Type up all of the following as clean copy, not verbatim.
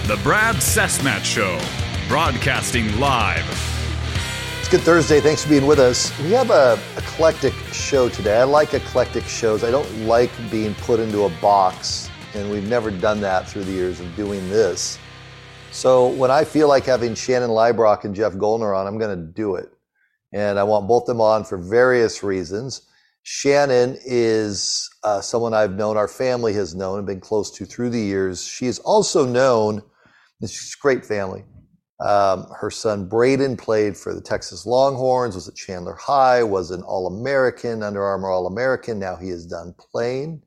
The Brad Cessmat Show, broadcasting live. It's Good Thursday. Thanks for being with us. We have a eclectic show today. I like eclectic shows. I don't like being put into a box, and we've never done that through the years of doing this. So when I feel like having Shannon Liebrock and Jeff Goldner on, I'm going to do it. And I want both them on for various reasons. Shannon is someone I've known, our family has known and been close to through the years. She is also known, she's a great family. Her son Braden played for the Texas Longhorns, was at Chandler High, was an All-American, Under Armour All-American. Now he is done playing.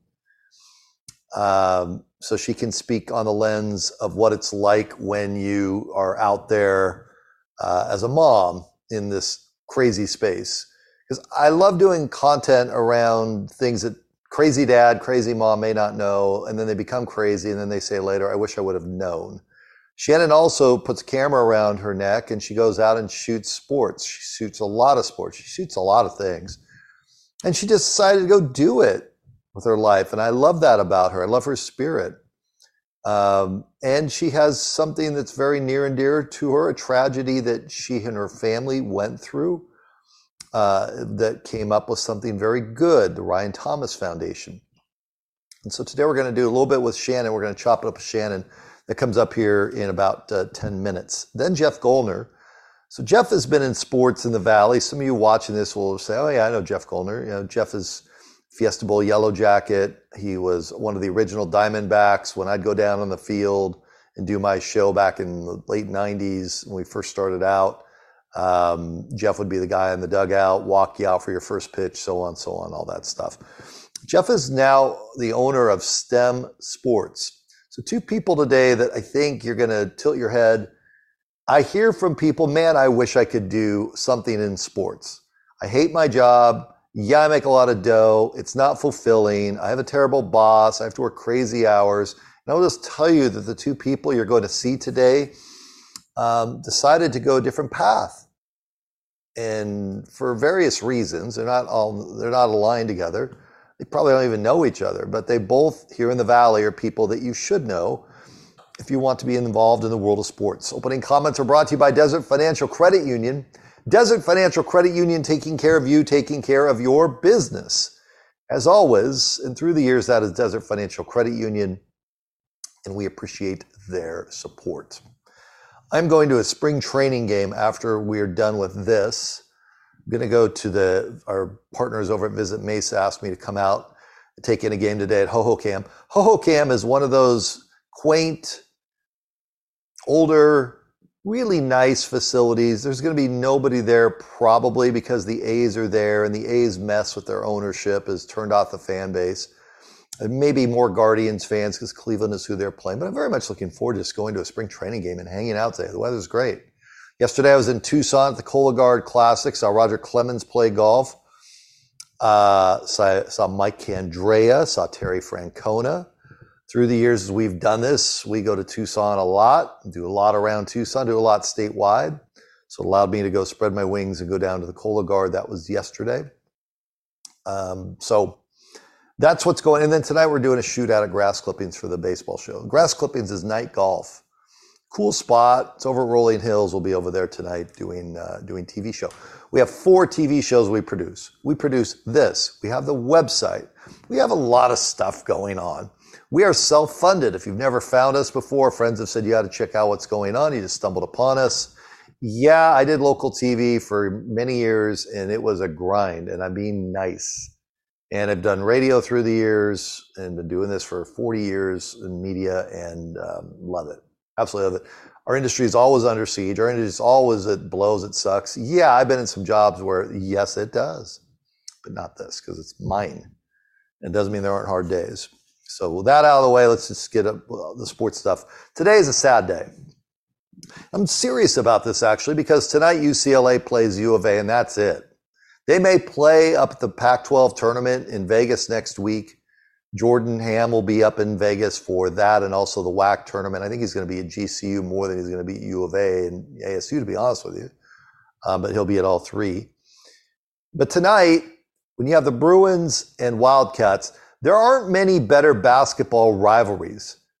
So she can speak on the lens of what it's like when you are out there as a mom in this crazy space. Because I love doing content around things that crazy dad, crazy mom may not know, and then they become crazy, and then they say later, I wish I would have known. Shannon also puts a camera around her neck, and she goes out and shoots sports. She shoots a lot of sports. She shoots a lot of things. And she just decided to go do it with her life. And I love that about her. I love her spirit. And she has something that's very near and dear to her, a tragedy that she and her family went through that came up with something very good, the Ryan Thomas Foundation. And so today we're going to do a little bit with Shannon. We're going to chop it up with Shannon. That comes up here in about 10 minutes. Then Jeff Goldner. So Jeff has been in sports in the Valley. Some of you watching this will say, oh yeah, I know Jeff Goldner. You know, Jeff is Fiesta Bowl Yellow Jacket. He was one of the original Diamondbacks when I'd go down on the field and do my show back in the late 90s when we first started out. Jeff would be the guy in the dugout, walk you out for your first pitch, so on, all that stuff. Jeff is now the owner of STEM Sports. So two people today that I think you're going to tilt your head. I hear from people, man, I wish I could do something in sports. I hate my job. Yeah, I make a lot of dough. It's not fulfilling. I have a terrible boss. I have to work crazy hours. And I'll just tell you that the two people you're going to see today decided to go a different path. And for various reasons, they're not aligned together. They probably don't even know each other, but they both here in the Valley are people that you should know if you want to be involved in the world of sports. Opening comments are brought to you by Desert Financial Credit Union. Desert Financial Credit Union, taking care of you, taking care of your business. As always, and through the years, that is Desert Financial Credit Union, and we appreciate their support. I'm going to a spring training game after we're done with this. I'm going to go to our partners over at Visit Mesa asked me to come out and take in a game today at Hohokam. Hohokam is one of those quaint, older, really nice facilities. There's going to be nobody there probably because the A's are there and the A's mess with their ownership has turned off the fan base. And maybe more Guardians fans because Cleveland is who they're playing. But I'm very much looking forward to just going to a spring training game and hanging out today. The weather's great. Yesterday I was in Tucson at the Cologuard Classic, saw Roger Clemens play golf, saw Mike Candrea, saw Terry Francona. Through the years as we've done this, we go to Tucson a lot, do a lot around Tucson, do a lot statewide. So it allowed me to go spread my wings and go down to the Cologuard. That was yesterday. So that's what's going on. And then tonight we're doing a shootout at Grass Clippings for the baseball show. Grass Clippings is night golf. Cool spot. It's over at Rolling Hills. We'll be over there tonight doing TV show. We have 4 TV shows we produce. We produce this. We have the website. We have a lot of stuff going on. We are self-funded. If you've never found us before, friends have said you got to check out what's going on. You just stumbled upon us. Yeah, I did local TV for many years, and it was a grind, and I'm being nice. And I've done radio through the years and been doing this for 40 years in media and love it. Absolutely love it. Our industry is always under siege. Our industry is always, it blows, it sucks. Yeah, I've been in some jobs where, yes, it does, but not this because it's mine. It doesn't mean there aren't hard days. So with that out of the way, let's just get up the sports stuff. Today is a sad day. I'm serious about this actually because tonight UCLA plays U of A and that's it. They may play up at the Pac-12 tournament in Vegas next week. Jordan Ham will be up in Vegas for that and also the WAC tournament. I think he's going to be at GCU more than he's going to be at U of A and ASU, to be honest with you. But he'll be at all three. But tonight, when you have the Bruins and Wildcats, there aren't many better basketball rivalries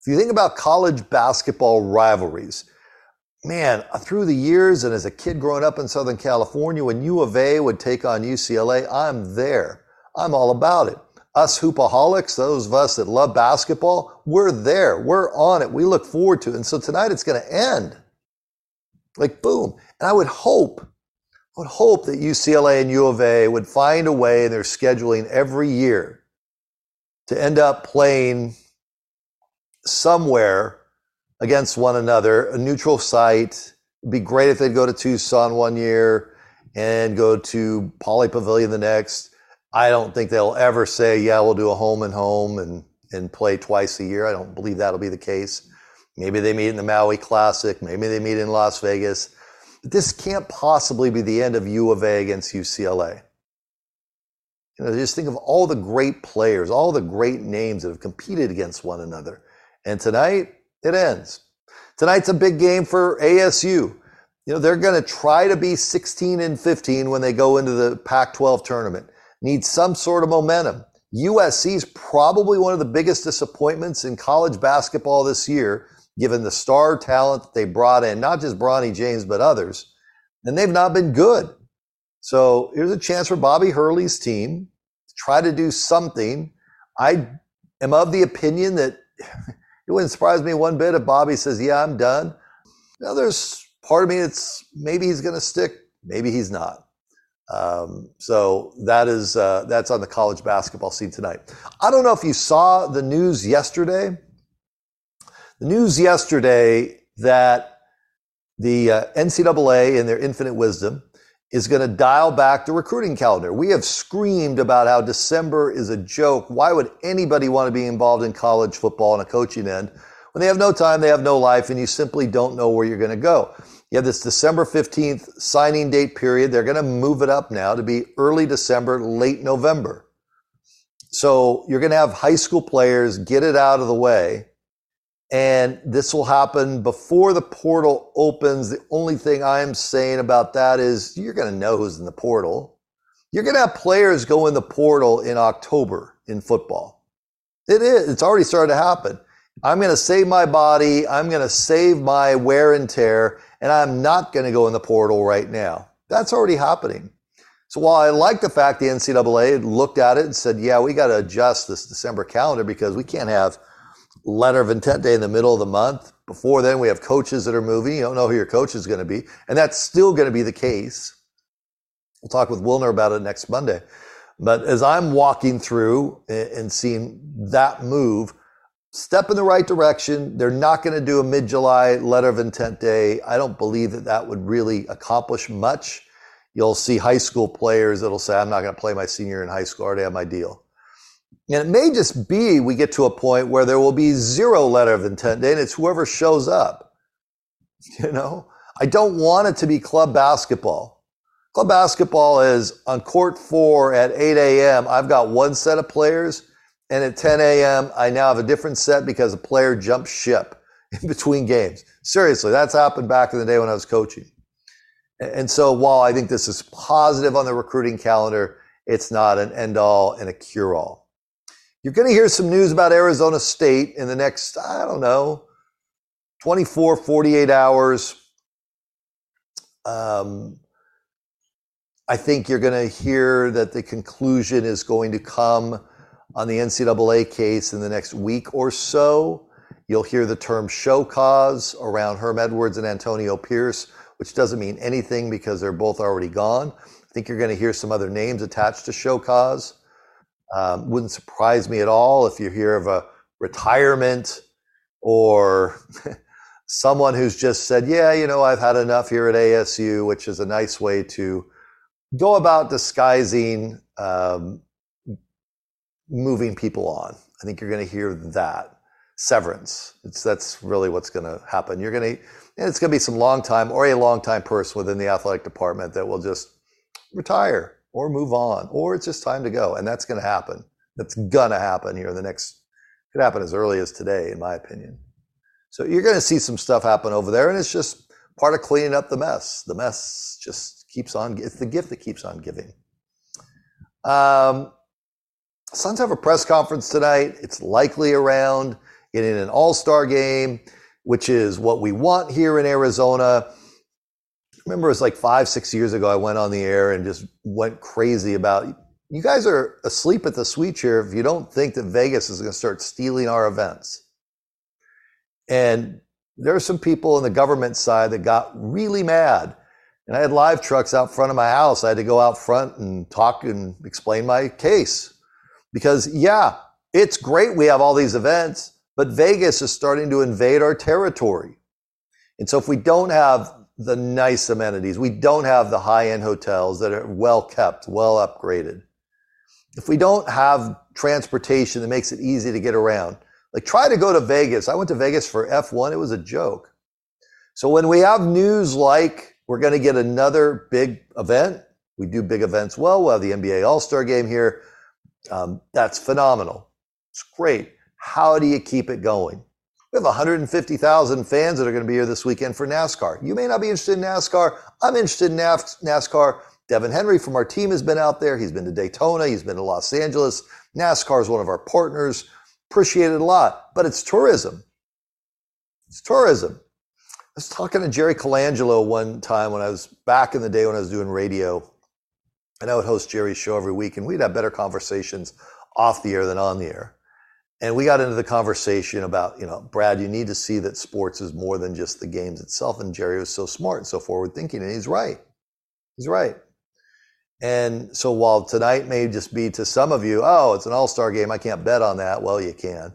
If you think about college basketball rivalries, man, through the years and as a kid growing up in Southern California, when U of A would take on UCLA, I'm there. I'm all about it. Us hoopaholics, those of us that love basketball, we're there. We're on it. We look forward to it. And so tonight it's going to end. Like, boom. And I would hope that UCLA and U of A would find a way in their scheduling every year to end up playing somewhere against one another, a neutral site. It'd be great if they'd go to Tucson one year and go to Pauley Pavilion the next. I don't think they'll ever say, yeah, we'll do a home and home and play twice a year. I don't believe that'll be the case. Maybe they meet in the Maui Classic. Maybe they meet in Las Vegas. But this can't possibly be the end of U of A against UCLA. Just think of all the great players, all the great names that have competed against one another. And tonight, it ends. Tonight's a big game for ASU. They're going to try to be 16-15 when they go into the Pac-12 tournament. Need some sort of momentum. USC is probably one of the biggest disappointments in college basketball this year, given the star talent that they brought in, not just Bronny James, but others. And they've not been good. So here's a chance for Bobby Hurley's team to try to do something. I am of the opinion that it wouldn't surprise me one bit if Bobby says, yeah, I'm done. There's part of me that's maybe he's going to stick, maybe he's not. So that's on the college basketball scene tonight. I don't know if you saw the news yesterday. The news yesterday that the NCAA, in their infinite wisdom, is going to dial back the recruiting calendar. We have screamed about how December is a joke. Why would anybody want to be involved in college football on a coaching end? When they have no time, they have no life, and you simply don't know where you're going to go. You have this December 15th signing date period. They're going to move it up now to be early December, late November. So you're going to have high school players get it out of the way. And this will happen before the portal opens. The only thing I'm saying about that is you're going to know who's in the portal. You're going to have players go in the portal in October in football. It is. It's already started to happen. I'm going to save my body. I'm going to save my wear and tear. And I'm not going to go in the portal right now. That's already happening. So while I like the fact the NCAA looked at it and said, yeah, we got to adjust this December calendar because we can't have letter of intent day in the middle of the month. Before then, we have coaches that are moving. You don't know who your coach is going to be. And that's still going to be the case. We'll talk with Wilner about it next Monday. But as I'm walking through and seeing that move, step in the right direction. They're not going to do a mid-July letter of intent day. I don't believe that would really accomplish much. You'll see high school players that'll say, I'm not going to play my senior year in high school. I already have my deal. And it may just be we get to a point where there will be zero letter of intent day, and it's whoever shows up. I don't want it to be club basketball. Club basketball is on court 4 at 8 a.m. I've got one set of players. And at 10 a.m., I now have a different set because a player jumped ship in between games. Seriously, that's happened back in the day when I was coaching. And so while I think this is positive on the recruiting calendar, it's not an end-all and a cure-all. You're going to hear some news about Arizona State in the next, 24, 48 hours. I think you're going to hear that the conclusion is going to come on the NCAA case in the next week or so. You'll hear the term show cause around Herm Edwards and Antonio Pierce, which doesn't mean anything because they're both already gone. I think you're going to hear some other names attached to show cause. Wouldn't surprise me at all if you hear of a retirement or someone who's just said, yeah, I've had enough here at ASU, which is a nice way to go about disguising moving people on. I think you're going to hear that. Severance. That's really what's going to happen. It's going to be some a long-time person within the athletic department that will just retire or move on, or it's just time to go. And that's going to happen. That's going to happen here in the next, could happen as early as today, in my opinion. So you're going to see some stuff happen over there, and it's just part of cleaning up the mess. The mess just keeps on, it's the gift that keeps on giving. Suns have a press conference tonight. It's likely around getting an all-star game, which is what we want here in Arizona. I remember it was like 5-6 years ago, I went on the air and just went crazy about, you guys are asleep at the switch here if you don't think that Vegas is going to start stealing our events. And there are some people on the government side that got really mad. And I had live trucks out front of my house. I had to go out front and talk and explain my case. Because, yeah, it's great we have all these events, but Vegas is starting to invade our territory. And so if we don't have the nice amenities, we don't have the high-end hotels that are well kept, well upgraded, if we don't have transportation that makes it easy to get around, like try to go to Vegas. I went to Vegas for F1. It was a joke. So when we have news like we're going to get another big event, we do big events well. We'll have the NBA All-Star Game here. That's phenomenal. It's great. How do you keep it going? We have 150,000 fans that are going to be here this weekend for NASCAR. You may not be interested in NASCAR. I'm interested in NASCAR. Devin Henry from our team has been out there. He's been to Daytona. He's been to Los Angeles. NASCAR is one of our partners. Appreciate it a lot. But it's tourism. It's tourism. I was talking to Jerry Colangelo one time when I was back in the day when I was doing radio. And I would host Jerry's show every week. And we'd have better conversations off the air than on the air. And we got into the conversation about, Brad, you need to see that sports is more than just the games itself. And Jerry was so smart and so forward thinking. And he's right. He's right. And so while tonight may just be to some of you, oh, it's an all-star game, I can't bet on that. Well, you can.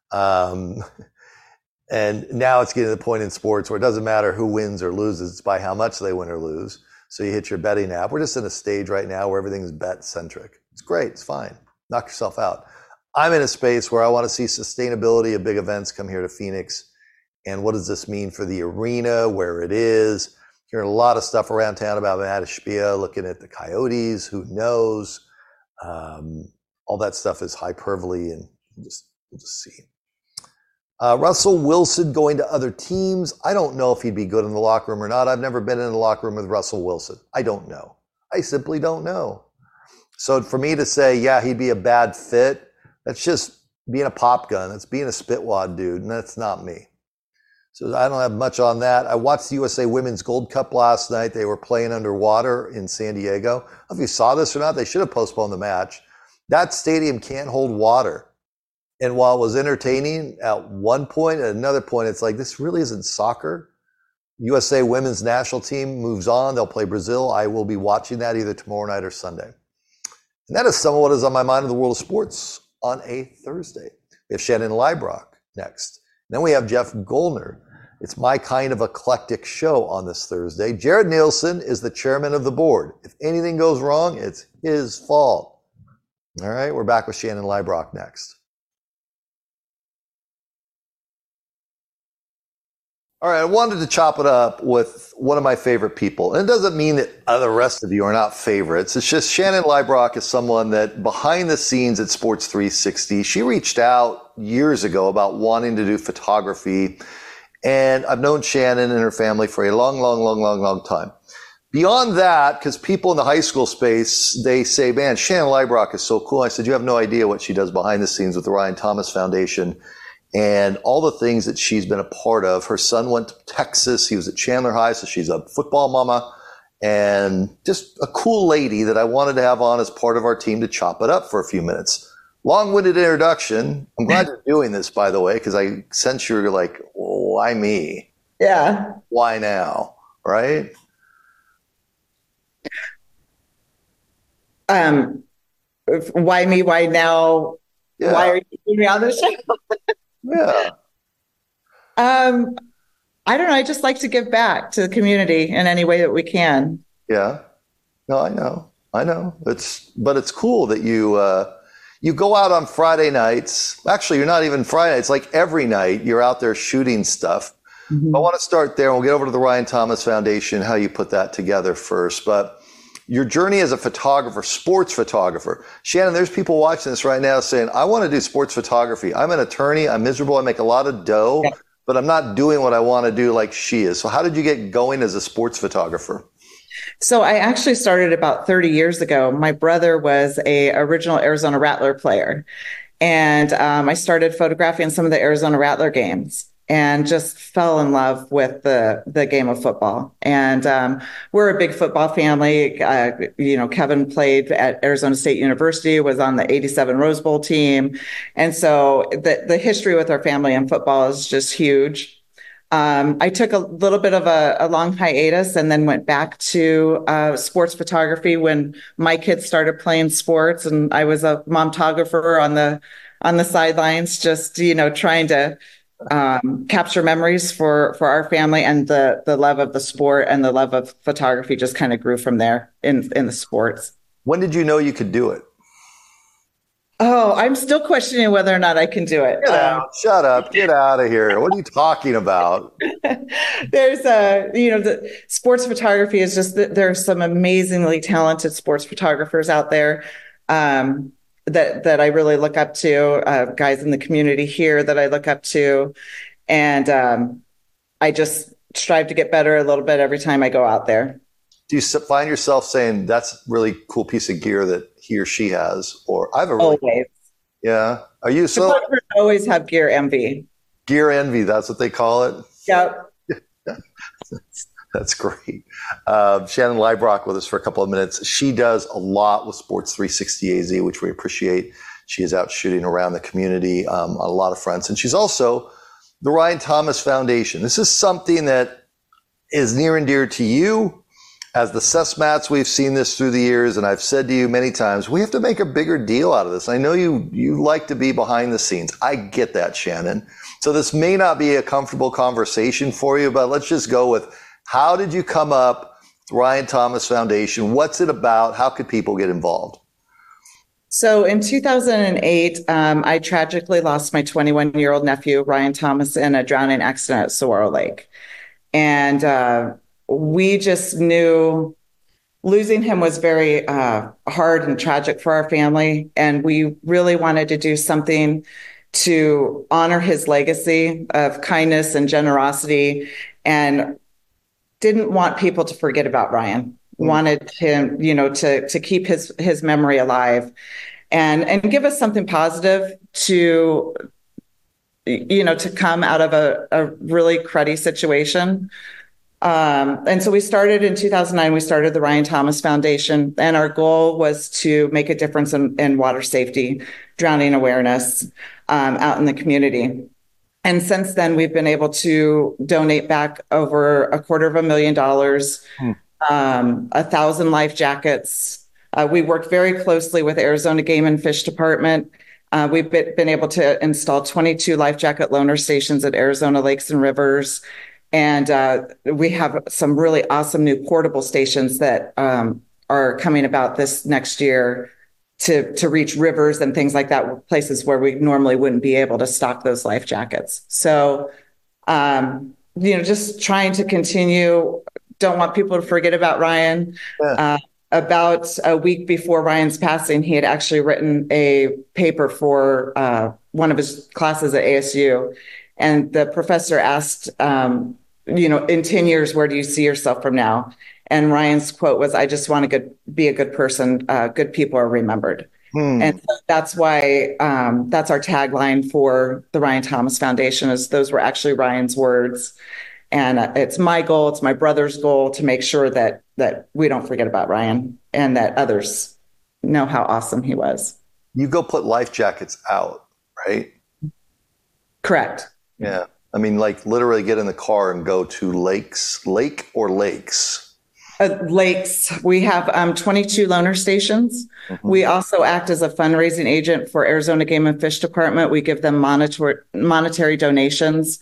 And now it's getting to the point in sports where it doesn't matter who wins or loses. It's by how much they win or lose. So you hit your betting app. We're just in a stage right now where everything's bet-centric. It's great. It's fine. Knock yourself out. I'm in a space where I want to see sustainability of big events come here to Phoenix. And what does this mean for the arena, where it is? Hearing a lot of stuff around town about Matashpia, looking at the Coyotes, who knows? All that stuff is hyperbole, and we'll just see. Russell Wilson going to other teams. I don't know if he'd be good in the locker room or not. I've never been in the locker room with Russell Wilson. I don't know. I simply don't know. So for me to say, yeah, he'd be a bad fit, that's just being a pop gun. That's being a spitwad dude, and that's not me. So I don't have much on that. I watched the USA Women's Gold Cup last night. They were playing underwater in San Diego. I don't know if you saw this or not. They should have postponed the match. That stadium can't hold water. And while it was entertaining at one point, at another point, it's like, this really isn't soccer. USA Women's National Team moves on. They'll play Brazil. I will be watching that either tomorrow night or Sunday. And that is some of what is on my mind in the world of sports on a Thursday. We have Shannon Librock next. Then we have Jeff Goldner. It's my kind of eclectic show on this Thursday. Jared Nielsen is the chairman of the board. If anything goes wrong, it's his fault. All right, we're back with Shannon Librock next. All right, I wanted to chop it up with one of my favorite people. And it doesn't mean that the rest of you are not favorites. It's just Shannon Librock is someone that behind the scenes at Sports 360, she reached out years ago about wanting to do photography. And I've known Shannon and her family for a long time. Beyond that, because people in the high school space, they say, man, Shannon Librock is so cool. I said, you have no idea what she does behind the scenes with the Ryan Thomas Foundation and all the things that she's been a part of. Her son went to Texas. He was at Chandler High, so she's a football mama and just a cool lady that I wanted to have on as part of our team to chop it up for a few minutes. Long-winded introduction. I'm glad you're doing this, by the way, because I sense you're like, why me? Yeah. Why now? Right? Why me? Why now? Yeah. Why are you putting me on the show? Yeah. I don't know. I just like to give back to the community in any way that we can. Yeah. No, I know. But it's cool that you go out on Friday nights. Actually, you're not even Friday. It's like every night you're out there shooting stuff. Mm-hmm. I want to start there. We'll get over to the Ryan Thomas Foundation, how you put that together first. But your journey as a photographer, sports photographer. Shannon, there's people watching this right now saying, I want to do sports photography. I'm an attorney. I'm miserable. I make a lot of dough, but I'm not doing what I want to do like she is. So how did you get going as a sports photographer? So I actually started about 30 years ago. My brother was a original Arizona Rattler player. And I started photographing some of the Arizona Rattler games and just fell in love with the game of football. And we're a big football family. Kevin played at Arizona State University, was on the '87 Rose Bowl team. And so the history with our family in football is just huge. I took a little bit of a long hiatus and then went back to sports photography when my kids started playing sports, and I was a momtographer on the sidelines, just trying to capture memories for our family, and the love of the sport and the love of photography just kind of grew from there in the sports. When did you know you could do it? Oh, I'm still questioning whether or not I can do it. Get out. Shut up. Get out of here. What are you talking about? There's the sports photography is just that there are some amazingly talented sports photographers out there that I really look up to, guys in the community here that I look up to. And I just strive to get better a little bit every time I go out there. Do you find yourself saying that's a really cool piece of gear that he or she has? Or I have a really Always. Yeah. Are you so Photographers always have gear envy. Gear envy? That's what they call it. Yep. That's great. Shannon Liebrock with us for a couple of minutes. She does a lot with Sports 360 AZ, which we appreciate. She is out shooting around the community on a lot of fronts. And she's also the Ryan Thomas Foundation. This is something that is near and dear to you. As the Sesmats, we've seen this through the years, and I've said to you many times, we have to make a bigger deal out of this. I know you like to be behind the scenes. I get that, Shannon. So this may not be a comfortable conversation for you, but let's just go with, how did you come up with Ryan Thomas Foundation? What's it about? How could people get involved? So in 2008, I tragically lost my 21-year-old nephew, Ryan Thomas, in a drowning accident at Saguaro Lake. And we just knew losing him was very hard and tragic for our family. And we really wanted to do something to honor his legacy of kindness and generosity, and didn't want people to forget about Ryan. Wanted him, to keep his memory alive and give us something positive to come out of a really cruddy situation. And so we started in 2009, we started the Ryan Thomas Foundation, and our goal was to make a difference in water safety, drowning awareness out in the community. And since then, we've been able to donate back over $250,000, 1,000 life jackets. We work very closely with Arizona Game and Fish Department. We've been able to install 22 life jacket loaner stations at Arizona lakes and rivers. And we have some really awesome new portable stations that are coming about this next year to reach rivers and things like that, places where we normally wouldn't be able to stock those life jackets. So, just trying to continue. Don't want people to forget about Ryan. Yeah. About a week before Ryan's passing, he had actually written a paper for one of his classes at ASU. And the professor asked, in 10 years, where do you see yourself from now? And Ryan's quote was, I just want to be a good person. Good people are remembered. And so that's why that's our tagline for the Ryan Thomas Foundation, is those were actually Ryan's words. And it's my goal, it's my brother's goal to make sure that we don't forget about Ryan and that others know how awesome he was. You go put life jackets out, right? Correct. Yeah. I mean, like literally get in the car and go to lakes. Lakes. We have 22 loaner stations. Mm-hmm. We also act as a fundraising agent for Arizona Game and Fish Department. We give them monetary donations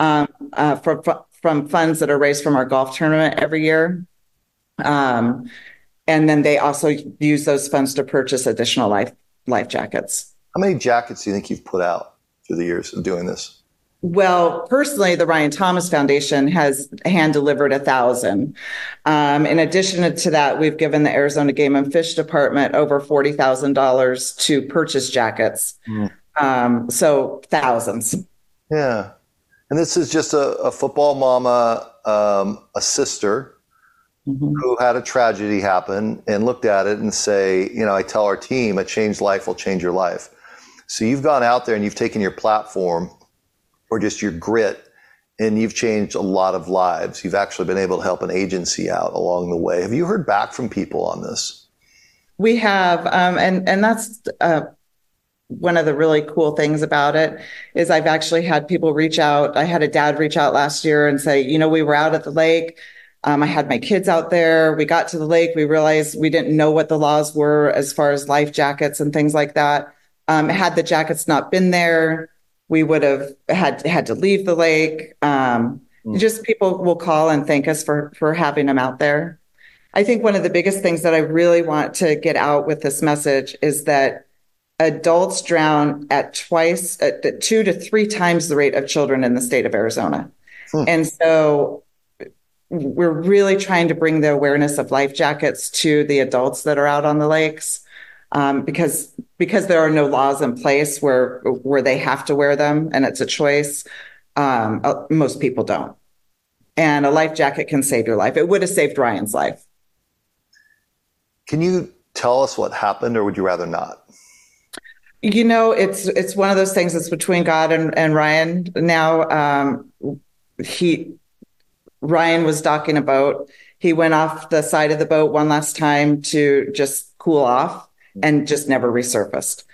from funds that are raised from our golf tournament every year. And then they also use those funds to purchase additional life jackets. How many jackets do you think you've put out through the years of doing this? Well, personally, the Ryan Thomas Foundation has hand-delivered 1,000. In addition to that, we've given the Arizona Game and Fish Department over $40,000 to purchase jackets. So thousands. Yeah. And this is just a football mama, a sister who had a tragedy happen and looked at it and say, I tell our team, a changed life will change your life. So you've gone out there and you've taken your platform or just your grit and you've changed a lot of lives. You've actually been able to help an agency out along the way. Have you heard back from people on this? We have, and that's one of the really cool things about it is I've actually had people reach out. I had a dad reach out last year and say, we were out at the lake. I had my kids out there. We got to the lake. We realized we didn't know what the laws were as far as life jackets and things like that. Had the jackets not been there, we would have had to leave the lake. Just people will call and thank us for having them out there. I think one of the biggest things that I really want to get out with this message is that adults drown at 2 to 3 times the rate of children in the state of Arizona. And so we're really trying to bring the awareness of life jackets to the adults that are out on the lakes, because there are no laws in place where they have to wear them and it's a choice. Most people don't. And a life jacket can save your life. It would have saved Ryan's life. Can you tell us what happened, or would you rather not? It's one of those things that's between God and Ryan. Now, Ryan was docking a boat. He went off the side of the boat one last time to just cool off and just never resurfaced.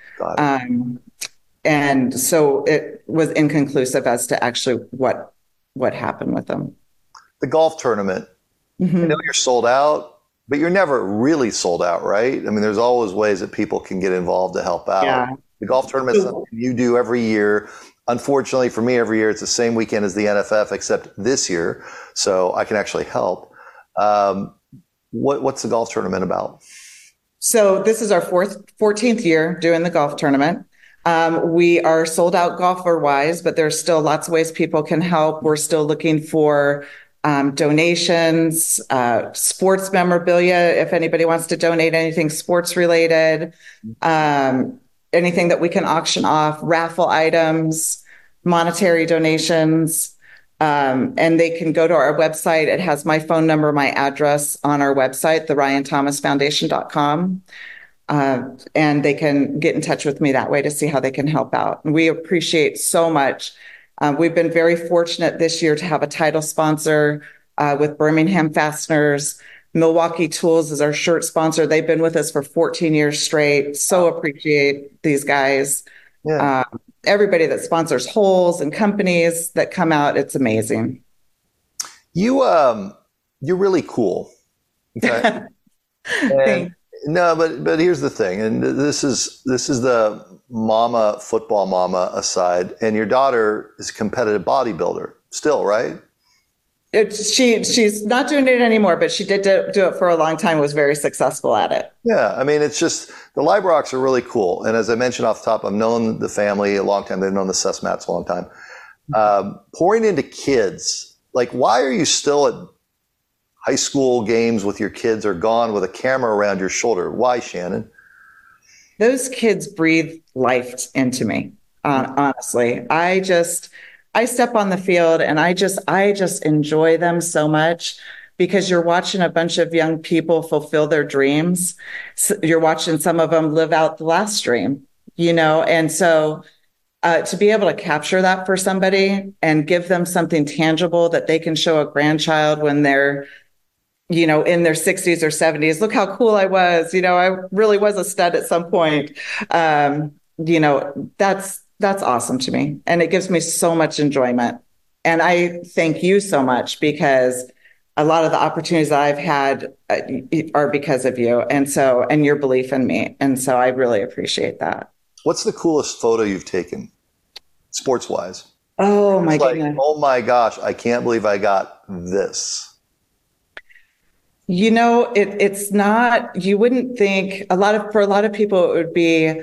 And so it was inconclusive as to actually what happened with him. The golf tournament, I know you're sold out, but you're never really sold out, right? I mean, there's always ways that people can get involved to help out. Yeah. The golf tournament is something you do every year. Unfortunately for me, every year it's the same weekend as the NFF, except this year, so I can actually help. What's the golf tournament about? So this is our 14th year doing the golf tournament. We are sold out golfer-wise, but there's still lots of ways people can help. We're still looking for donations, sports memorabilia, if anybody wants to donate anything sports related, anything that we can auction off, raffle items, monetary donations. And they can go to our website. It has my phone number, my address on our website, theryanThomasFoundation.com. And they can get in touch with me that way to see how they can help out. And we appreciate so much. We've been very fortunate this year to have a title sponsor with Birmingham Fasteners. Milwaukee Tools is our shirt sponsor. They've been with us for 14 years straight. So appreciate these guys. Yeah. Everybody that sponsors holes and companies that come out, it's amazing. You're really cool. Okay? No, but here's the thing, and this is the football mama aside, and your daughter is a competitive bodybuilder still, right? She's not doing it anymore, but she did do it for a long time, was very successful at it. Yeah, I mean, it's just, the Leibrocks are really cool. And as I mentioned off the top, I've known the family a long time. They've known the Sussmats a long time. Pouring into kids, like, why are you still at high school games with your kids or gone with a camera around your shoulder? Why, Shannon? Those kids breathe life into me, honestly. I step on the field and I just enjoy them so much, because you're watching a bunch of young people fulfill their dreams. So you're watching some of them live out the last dream, and so to be able to capture that for somebody and give them something tangible that they can show a grandchild when they're, in their 60s or 70s, look how cool I was. I really was a stud at some point. That's awesome to me. And it gives me so much enjoyment. And I thank you so much, because a lot of the opportunities that I've had are because of you. And your belief in me. And so I really appreciate that. What's the coolest photo you've taken, sports wise? Oh my goodness. Oh my gosh, I can't believe I got this. It's not, you wouldn't think for a lot of people, it would be,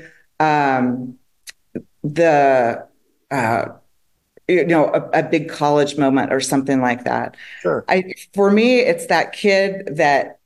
a big college moment or something like that. Sure. For me, it's that kid that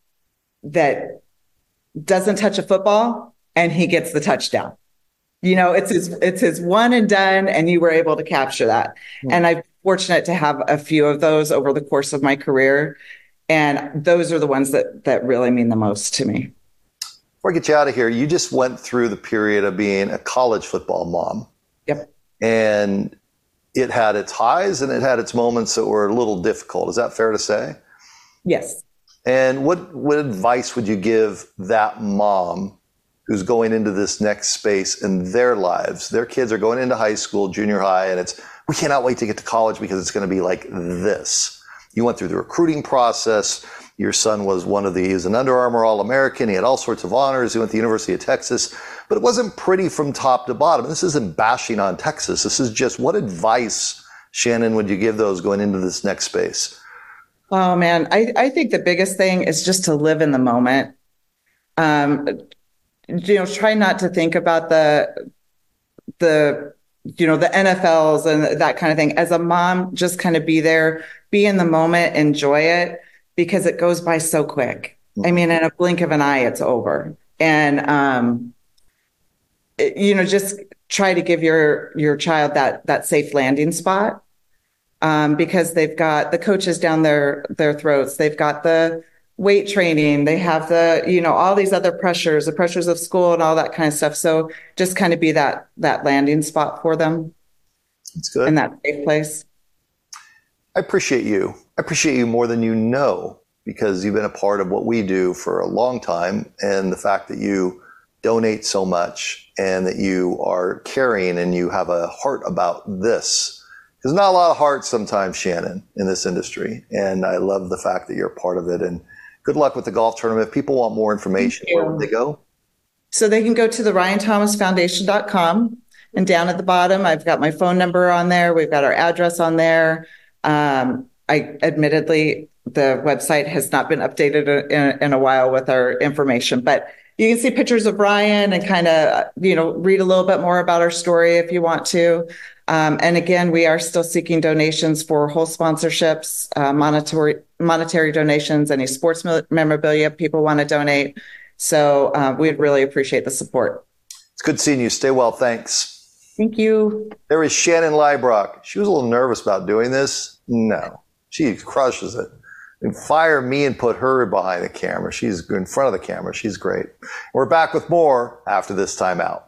doesn't touch a football and he gets the touchdown. It's his one and done, and you were able to capture that. Mm-hmm. And I'm fortunate to have a few of those over the course of my career. And those are the ones that really mean the most to me. Before I get you out of here, you just went through the period of being a college football mom. Yep. And it had its highs and it had its moments that were a little difficult. Is that fair to say? Yes. And what advice would you give that mom who's going into this next space in their lives? Their kids are going into high school, junior high, and we cannot wait to get to college because it's going to be like this. You went through the recruiting process. Your son was he was an Under Armour All-American. He had all sorts of honors. He went to the University of Texas, but it wasn't pretty from top to bottom. This isn't bashing on Texas. This is just, what advice, Shannon, would you give those going into this next space? Oh man, I think the biggest thing is just to live in the moment. Try not to think about the NFLs and that kind of thing. As a mom, just kind of be there, be in the moment, enjoy it, because it goes by so quick. I mean, in a blink of an eye, it's over. And, just try to give your child that safe landing spot. Because they've got the coaches down their throats. They've got the weight training. They have the, all these other pressures, the pressures of school and all that kind of stuff. So just kind of be that landing spot for them. That's good. In that safe place. I appreciate you. I appreciate you more than you know, because you've been a part of what we do for a long time. And the fact that you donate so much and that you are caring and you have a heart about this. There's not a lot of heart sometimes, Shannon, in this industry. And I love the fact that you're a part of it. And good luck with the golf tournament. If people want more information, where would they go? So they can go to the RyanThomasFoundation.com. And down at the bottom, I've got my phone number on there. We've got our address on there. Admittedly, the website has not been updated in a while with our information. But you can see pictures of Ryan and kind of, read a little bit more about our story if you want to. And again, we are still seeking donations for whole sponsorships, monetary donations, any sports memorabilia people want to donate. So we'd really appreciate the support. It's good seeing you. Stay well. Thanks. Thank you. There is Shannon Liebrock. She was a little nervous about doing this. No, she crushes it. And fire me and put her behind the camera. She's in front of the camera. She's great. We're back with more after this timeout.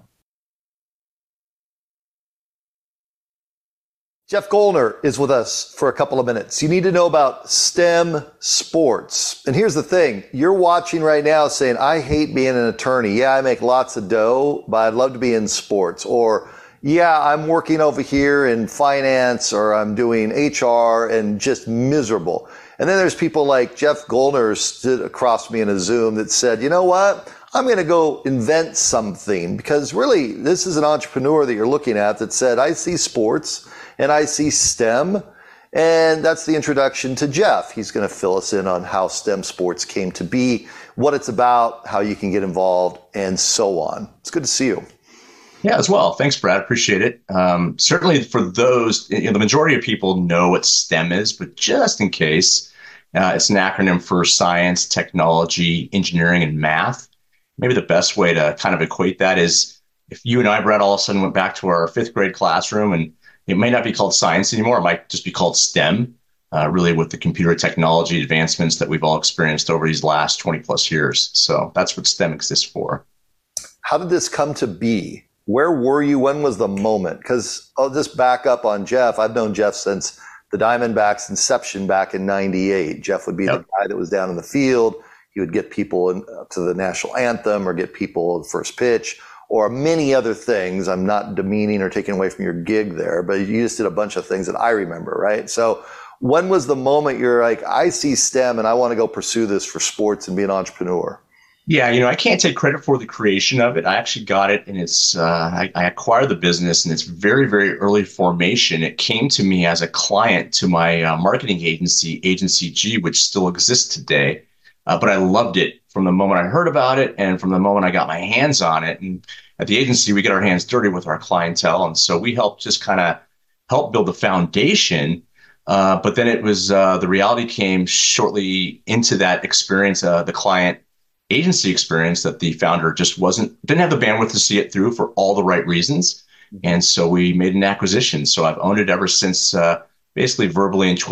Jeff Goldner is with us for a couple of minutes. You need to know about STEM sports. And here's the thing. You're watching right now saying, I hate being an attorney. Yeah, I make lots of dough, but I'd love to be in sports. Or, yeah, I'm working over here in finance, or I'm doing HR and just miserable. And then there's people like Jeff Goldner stood across me in a Zoom that said, you know what? I'm going to go invent something, because really this is an entrepreneur that you're looking at that said, I see sports and I see STEM. And that's the introduction to Jeff. He's going to fill us in on how STEM sports came to be, what it's about, how you can get involved, and so on. It's good to see you. Yeah, as well. Thanks, Brad. Appreciate it. Certainly for those, the majority of people know what STEM is, but just in case, it's an acronym for science, technology, engineering, and math. Maybe the best way to kind of equate that is if you and I, Brad, all of a sudden went back to our fifth grade classroom, and it may not be called science anymore. It might just be called STEM, really with the computer technology advancements that we've all experienced over these last 20 plus years. So that's what STEM exists for. How did this come to be? Where were you? When was the moment? Because I'll just back up on Jeff. I've known Jeff since the Diamondbacks' inception back in '98. Jeff would be the guy that was down in the field. He would get people to the national anthem or get people the first pitch or many other things. I'm not demeaning or taking away from your gig there, but you just did a bunch of things that I remember, right? So when was the moment you're like, I see STEM and I want to go pursue this for sports and be an entrepreneur? Yeah, I can't take credit for the creation of it. I actually got it and I acquired the business in its very, very early formation. It came to me as a client to my marketing agency, Agency G, which still exists today. But I loved it from the moment I heard about it and from the moment I got my hands on it. And at the agency, we get our hands dirty with our clientele. And so we helped just kind of help build the foundation. But then it was the reality came shortly into that experience, the client agency experience, that the founder just didn't have the bandwidth to see it through for all the right reasons. And so we made an acquisition. So I've owned it ever since basically verbally in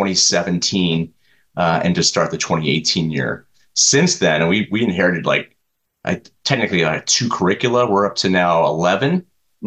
2017 and to start the 2018 year. Since then, and we inherited like technically 2 curricula. We're up to now 11,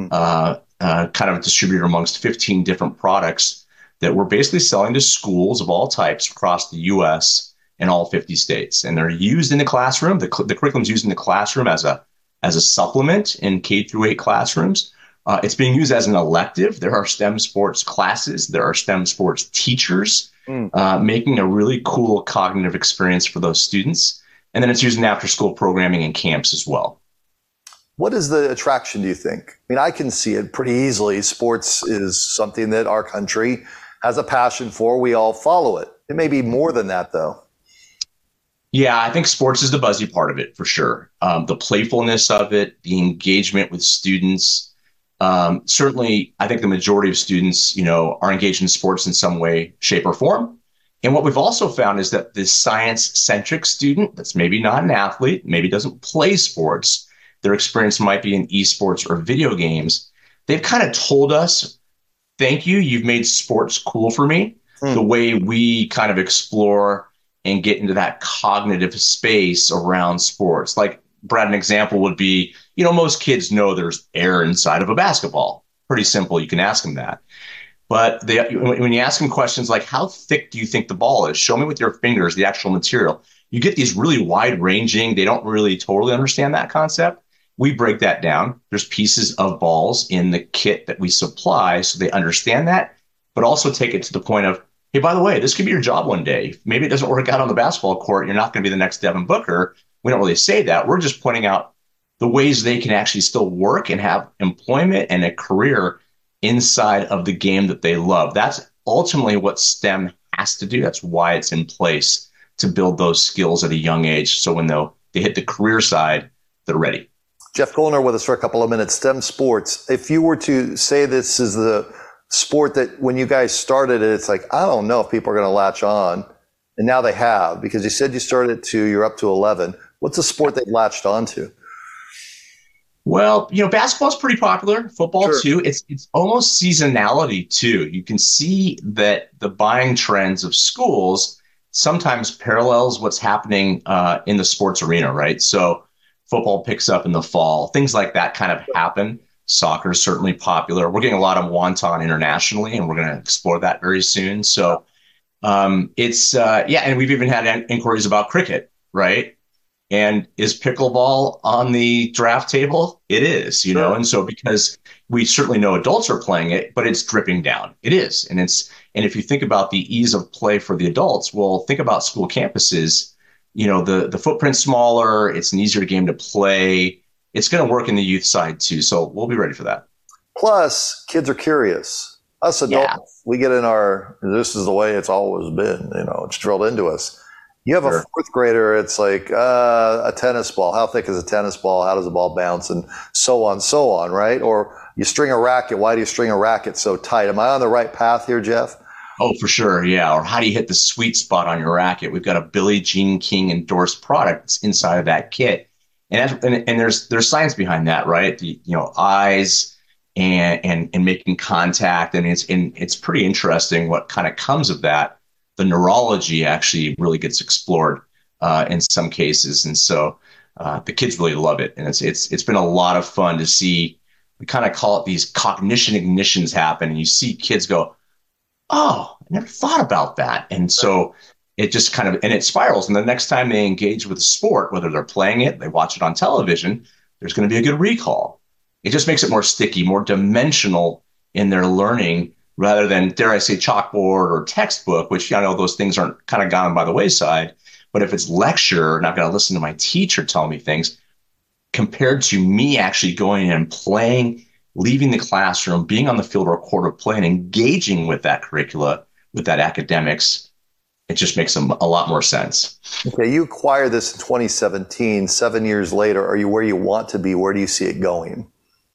kind of distributed amongst 15 different products that we're basically selling to schools of all types across the U.S. and all 50 states. And they're used in the classroom. The curriculum is used in the classroom as a supplement in K through 8 classrooms. It's being used as an elective. There are STEM sports classes. There are STEM sports teachers, making a really cool cognitive experience for those students. And then it's used in after-school programming and camps as well. What is the attraction, do you think? I mean, I can see it pretty easily. Sports is something that our country has a passion for. We all follow it. It may be more than that, though. Yeah, I think sports is the buzzy part of it, for sure. The playfulness of it, the engagement with students. Certainly, I think the majority of students, are engaged in sports in some way, shape, or form. And what we've also found is that the science-centric student that's maybe not an athlete, maybe doesn't play sports, their experience might be in esports or video games. They've kind of told us, thank you, you've made sports cool for me. The way we kind of explore and get into that cognitive space around sports. Like, Brad, an example would be, most kids know there's air inside of a basketball. Pretty simple. You can ask them that. But when you ask them questions like, how thick do you think the ball is? Show me with your fingers the actual material. You get these really wide-ranging, they don't really totally understand that concept. We break that down. There's pieces of balls in the kit that we supply so they understand that, but also take it to the point of, hey, by the way, this could be your job one day. Maybe it doesn't work out on the basketball court. You're not going to be the next Devin Booker. We don't really say that. We're just pointing out the ways they can actually still work and have employment and a career inside of the game that they love. That's ultimately what STEM has to do. That's why it's in place, to build those skills at a young age. So when they hit the career side, they're ready. Jeff Goldner with us for a couple of minutes. STEM sports. If you were to say this is the sport that when you guys started it, it's like, I don't know if people are going to latch on. And now they have, because you said you started at 2, you're up to 11. What's the sport they've latched onto? Well, basketball is pretty popular. Football, too. It's almost seasonality, too. You can see that the buying trends of schools sometimes parallels what's happening in the sports arena, right? So football picks up in the fall. Things like that kind of happen. Soccer is certainly popular. We're getting a lot of wonton internationally, and we're going to explore that very soon. So and we've even had inquiries about cricket, right? And is pickleball on the draft table? It is, and so because we certainly know adults are playing it, but it's dripping down. It is. And if you think about the ease of play for the adults, well, think about school campuses. The footprint's smaller. It's an easier game to play. It's going to work in the youth side too. So we'll be ready for that. Plus, kids are curious. Us adults, we get in this is the way it's always been, it's drilled into us. You have a 4th grader, it's like a tennis ball. How thick is a tennis ball? How does the ball bounce? And so on, right? Or you string a racket. Why do you string a racket so tight? Am I on the right path here, Jeff? Oh, for sure, yeah. Or how do you hit the sweet spot on your racket? We've got a Billie Jean King endorsed product that's inside of that kit. And there's science behind that, right? Eyes and making contact. And it's pretty interesting what kind of comes of that. The neurology actually really gets explored in some cases. And so the kids really love it. And it's been a lot of fun to see. We kind of call it these cognition ignitions happen. And you see kids go, oh, I never thought about that. And so it just kind of, and it spirals. And the next time they engage with a sport, whether they're playing it, they watch it on television, there's going to be a good recall. It just makes it more sticky, more dimensional in their learning, rather than, dare I say, chalkboard or textbook, which I know those things aren't kind of gone by the wayside. But if it's lecture and I've got to listen to my teacher tell me things, compared to me actually going and playing, leaving the classroom, being on the field or court of play and engaging with that curricula, with that academics, it just makes them a lot more sense. Okay, you acquired this in 2017. 7 years later, are you where you want to be? Where do you see it going?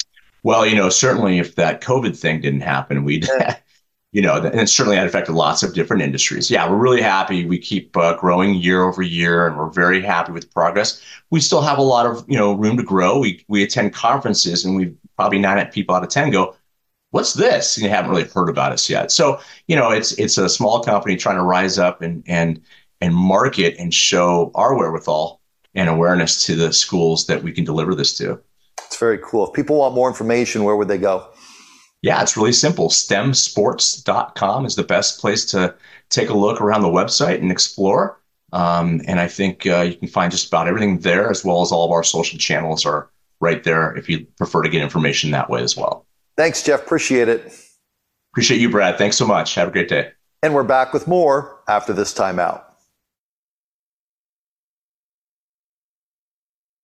Well, certainly if that COVID thing didn't happen, we'd, and it certainly had affected lots of different industries. Yeah, we're really happy. We keep growing year over year, and we're very happy with progress. We still have a lot of, room to grow. We attend conferences, and we probably 9 people out of 10 go, what's this? And you haven't really heard about us yet. So, it's a small company trying to rise up and market and show our wherewithal and awareness to the schools that we can deliver this to. It's very cool. If people want more information, where would they go? Yeah, it's really simple. STEMsports.com is the best place to take a look around the website and explore. And I think you can find just about everything there, as well as all of our social channels are right there if you prefer to get information that way as well. Thanks, Jeff. Appreciate it. Appreciate you, Brad. Thanks so much. Have a great day. And we're back with more after this timeout.